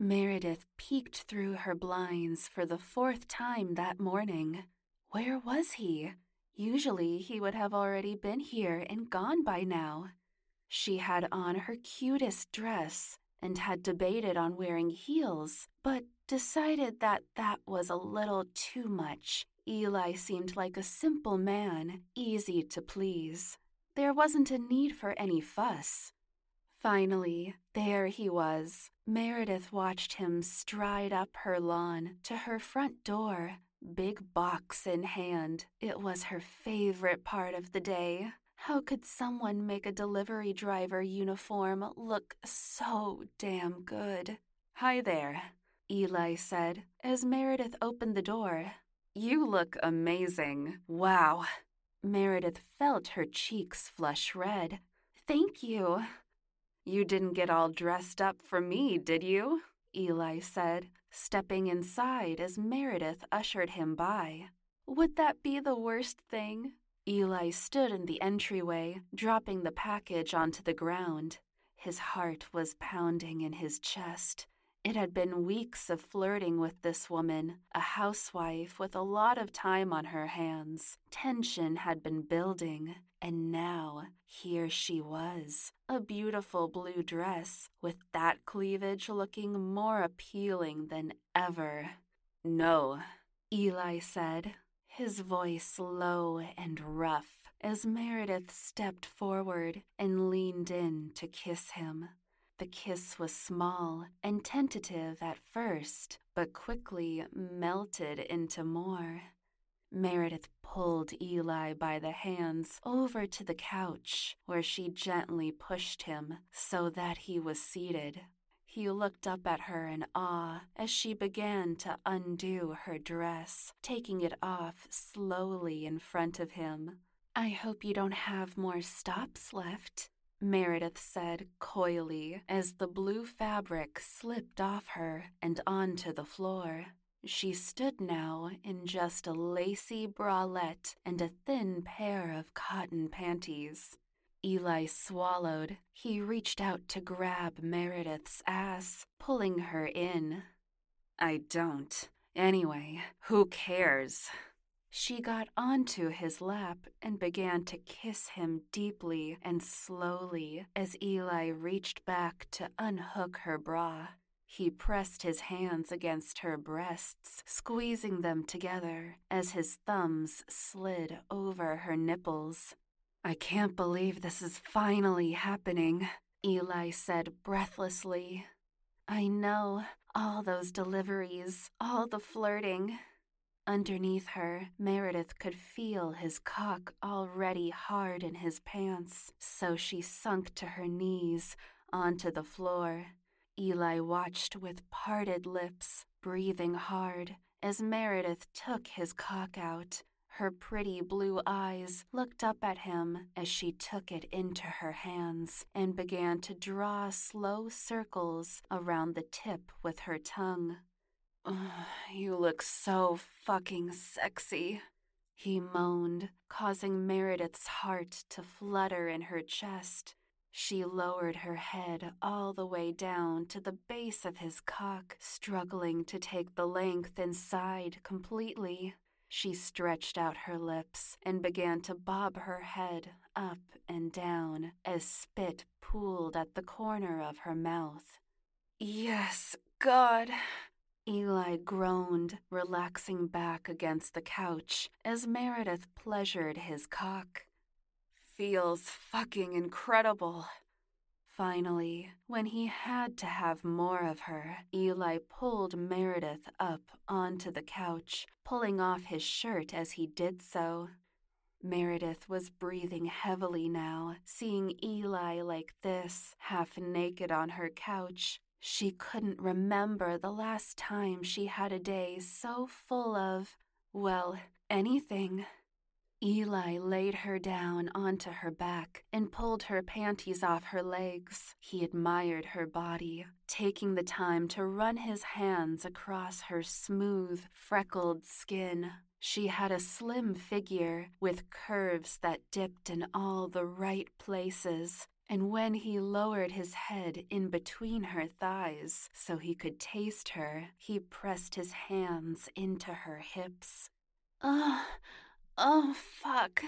Meredith peeked through her blinds for the fourth time that morning. Where was he? Usually he would have already been here and gone by now. She had on her cutest dress and had debated on wearing heels, but decided that was a little too much. Eli seemed like a simple man, easy to please. There wasn't a need for any fuss. Finally, there he was. Meredith watched him stride up her lawn to her front door, big box in hand. It was her favorite part of the day. How could someone make a delivery driver uniform look so damn good? "Hi there," Eli said as Meredith opened the door. "You look amazing. Wow." Meredith felt her cheeks flush red. "Thank you." "You didn't get all dressed up for me, did you?" Eli said, stepping inside as Meredith ushered him by. "Would that be the worst thing?" Eli stood in the entryway, dropping the package onto the ground. His heart was pounding in his chest. It had been weeks of flirting with this woman, a housewife with a lot of time on her hands. Tension had been building, and now here she was, a beautiful blue dress with that cleavage looking more appealing than ever. "No," Eli said, his voice low and rough, as Meredith stepped forward and leaned in to kiss him. The kiss was small and tentative at first, but quickly melted into more. Meredith pulled Eli by the hands over to the couch, where she gently pushed him so that he was seated. He looked up at her in awe as she began to undo her dress, taking it off slowly in front of him. "I hope you don't have more stops left," Meredith said coyly as the blue fabric slipped off her and onto the floor. She stood now in just a lacy bralette and a thin pair of cotton panties. Eli swallowed. He reached out to grab Meredith's ass, pulling her in. "I don't. Anyway, who cares?" She got onto his lap and began to kiss him deeply and slowly as Eli reached back to unhook her bra. He pressed his hands against her breasts, squeezing them together as his thumbs slid over her nipples. "I can't believe this is finally happening," Eli said breathlessly. "I know, all those deliveries, all the flirting." Underneath her, Meredith could feel his cock already hard in his pants, so she sunk to her knees onto the floor. Eli watched with parted lips, breathing hard, as Meredith took his cock out. Her pretty blue eyes looked up at him as she took it into her hands and began to draw slow circles around the tip with her tongue. "You look so fucking sexy," he moaned, causing Meredith's heart to flutter in her chest. She lowered her head all the way down to the base of his cock, struggling to take the length inside completely. She stretched out her lips and began to bob her head up and down as spit pooled at the corner of her mouth. "Yes, God," Eli groaned, relaxing back against the couch as Meredith pleasured his cock. "Feels fucking incredible." Finally, when he had to have more of her, Eli pulled Meredith up onto the couch, pulling off his shirt as he did so. Meredith was breathing heavily now, seeing Eli like this, half naked on her couch. She couldn't remember the last time she had a day so full of, well, anything. Eli laid her down onto her back and pulled her panties off her legs. He admired her body, taking the time to run his hands across her smooth, freckled skin. She had a slim figure with curves that dipped in all the right places, and when he lowered his head in between her thighs so he could taste her, he pressed his hands into her hips. "Ugh, oh, fuck,"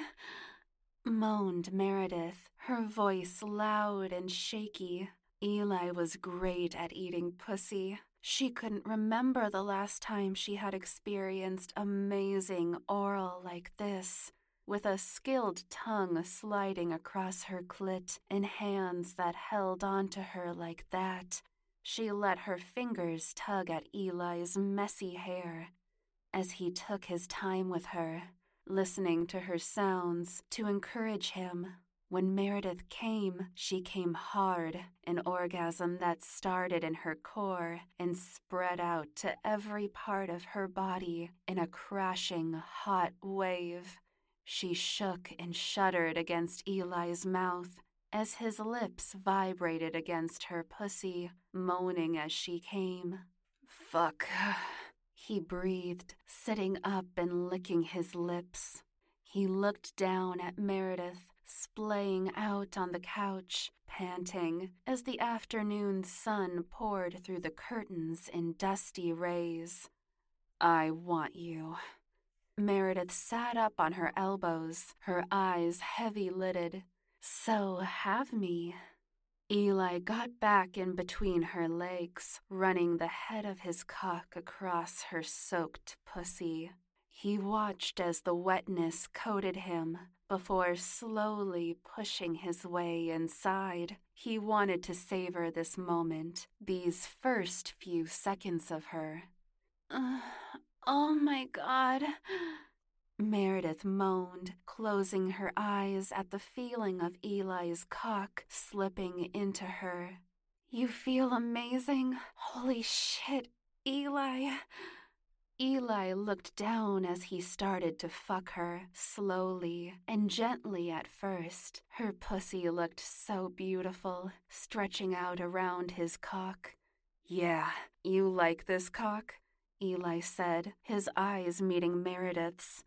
moaned Meredith, her voice loud and shaky. Eli was great at eating pussy. She couldn't remember the last time she had experienced amazing oral like this, with a skilled tongue sliding across her clit and hands that held onto her like that. She let her fingers tug at Eli's messy hair as he took his time with her, listening to her sounds to encourage him. When Meredith came, she came hard, an orgasm that started in her core and spread out to every part of her body in a crashing, hot wave. She shook and shuddered against Eli's mouth as his lips vibrated against her pussy, moaning as she came. "Fuck," he breathed, sitting up and licking his lips. He looked down at Meredith, splaying out on the couch, panting as the afternoon sun poured through the curtains in dusty rays. "I want you." Meredith sat up on her elbows, her eyes heavy-lidded. "So have me." Eli got back in between her legs, running the head of his cock across her soaked pussy. He watched as the wetness coated him before slowly pushing his way inside. He wanted to savor this moment, these first few seconds of her. "Oh my God," Meredith moaned, closing her eyes at the feeling of Eli's cock slipping into her. "You feel amazing. Holy shit, Eli." Eli looked down as he started to fuck her, slowly and gently at first. Her pussy looked so beautiful, stretching out around his cock. "Yeah, you like this cock?" Eli said, his eyes meeting Meredith's.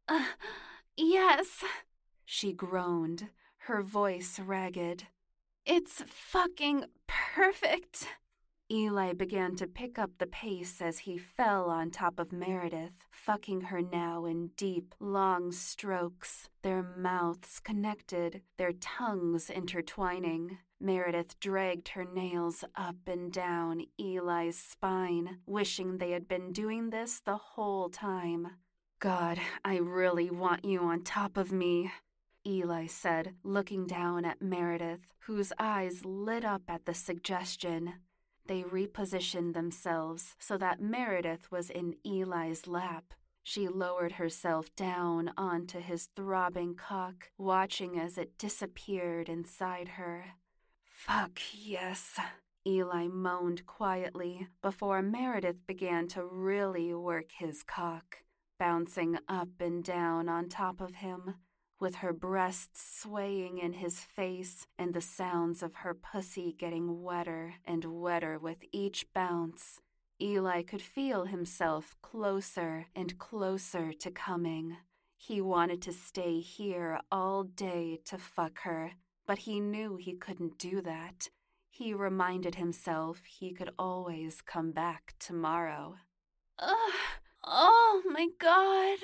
Yes," she groaned, her voice ragged. "It's fucking perfect." Eli began to pick up the pace as he fell on top of Meredith, fucking her now in deep, long strokes, their mouths connected, their tongues intertwining. Meredith dragged her nails up and down Eli's spine, wishing they had been doing this the whole time. "God, I really want you on top of me," Eli said, looking down at Meredith, whose eyes lit up at the suggestion. They repositioned themselves so that Meredith was in Eli's lap. She lowered herself down onto his throbbing cock, watching as it disappeared inside her. "Fuck yes," Eli moaned quietly before Meredith began to really work his cock, bouncing up and down on top of him, with her breasts swaying in his face and the sounds of her pussy getting wetter and wetter with each bounce. Eli could feel himself closer and closer to coming. He wanted to stay here all day to fuck her, but he knew he couldn't do that. He reminded himself he could always come back tomorrow. "Ugh, oh my God,"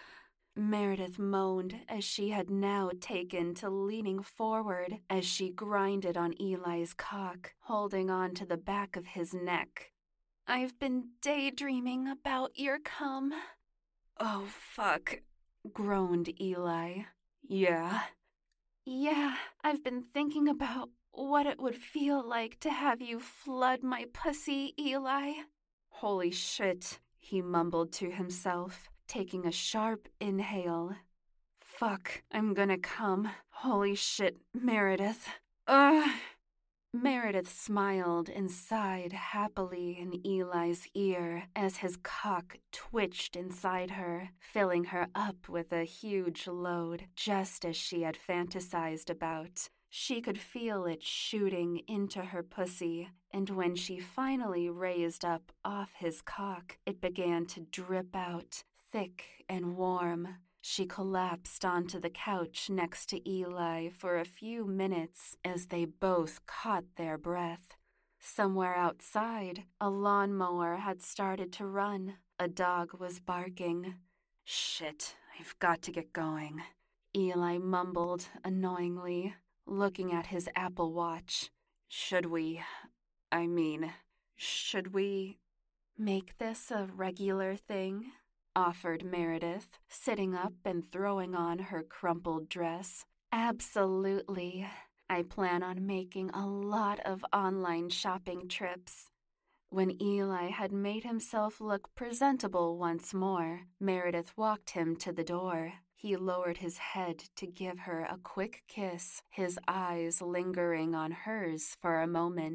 Meredith moaned as she had now taken to leaning forward as she grinded on Eli's cock, holding on to the back of his neck. "I've been daydreaming about your cum." "Oh, fuck," groaned Eli. "Yeah?" "Yeah, I've been thinking about what it would feel like to have you flood my pussy, Eli." "Holy shit," he mumbled to himself, taking a sharp inhale. "Fuck, I'm gonna come. Holy shit, Meredith. Ugh." Meredith smiled and sighed happily in Eli's ear as his cock twitched inside her, filling her up with a huge load, just as she had fantasized about. She could feel it shooting into her pussy, and when she finally raised up off his cock, it began to drip out, thick and warm. She collapsed onto the couch next to Eli for a few minutes as they both caught their breath. Somewhere outside, a lawnmower had started to run. A dog was barking. "Shit, I've got to get going," Eli mumbled annoyingly, looking at his Apple Watch. Should we make this a regular thing?" offered Meredith, sitting up and throwing on her crumpled dress. "Absolutely. I plan on making a lot of online shopping trips." When Eli had made himself look presentable once more, Meredith walked him to the door. He lowered his head to give her a quick kiss, his eyes lingering on hers for a moment.